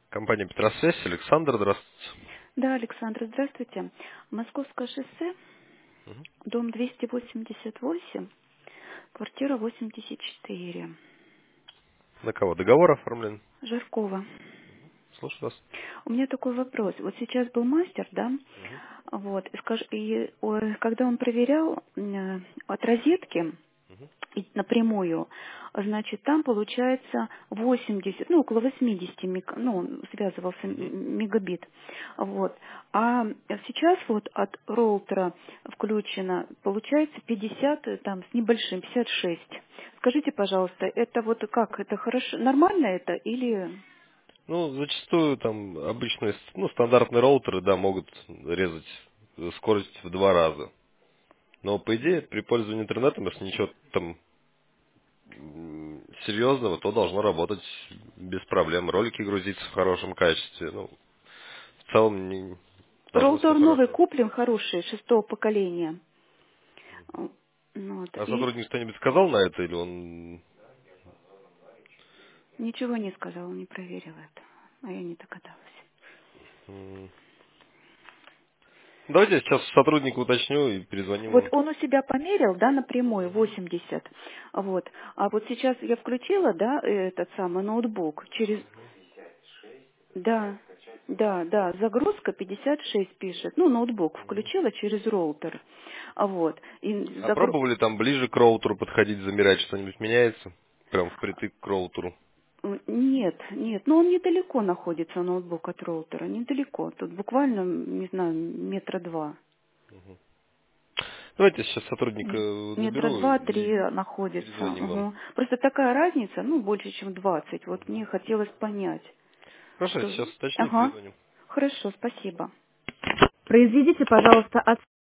Компания Петросвязь, Александр, здравствуйте. Да, Александр, здравствуйте. Московское шоссе, Мгм. дом 288, квартира 84. На кого? Договор оформлен? Жаркова. Слушаю вас. У меня такой вопрос. Вот сейчас был мастер, да? Мгм. Вот, когда он проверял от розетки Мгм. и напрямую, значит, там получается 80, ну, около 80, ну, он связывался Мгм. мегабит. Вот. А сейчас вот от роутера включено, получается 50, там, с небольшим, 56. Скажите, пожалуйста, это вот как, это хорошо, нормально это или... Ну, зачастую там обычные, стандартные роутеры, да, могут резать скорость в 2 раза. Но, по идее, при пользовании интернетом, если ничего там серьезного, то должно работать без проблем. Ролики грузиться в хорошем качестве. Ну, в целом должно все Роутер новый хорошо. куплен, хороший, шестого поколения. Вот. А И сотрудник что-нибудь сказал на это, или он... ничего не сказал, не проверил это. А я не догадалась. м, Давайте я сейчас сотруднику уточню и перезвоним Вот вам. он у себя померил, да, напрямую, 80. Вот. А вот сейчас я включила, да, этот самый ноутбук через... Да, да, загрузка 56 пишет. Ну, ноутбук включила через роутер. Вот. И А пробовали там ближе к роутеру подходить, замерять, что-нибудь меняется? Прям впритык к роутеру. Нет, но он недалеко находится, ноутбук от роутера, недалеко. Тут буквально, не знаю, метра два. Давайте я сейчас сотрудника Метра наберу и два-три находится. перезвоним вам. Угу. Просто такая разница, ну, больше, чем 20. Вот мне хотелось понять, Хорошо, что... сейчас уточню и Ага, перезвоним. хорошо, спасибо. Произведите, пожалуйста,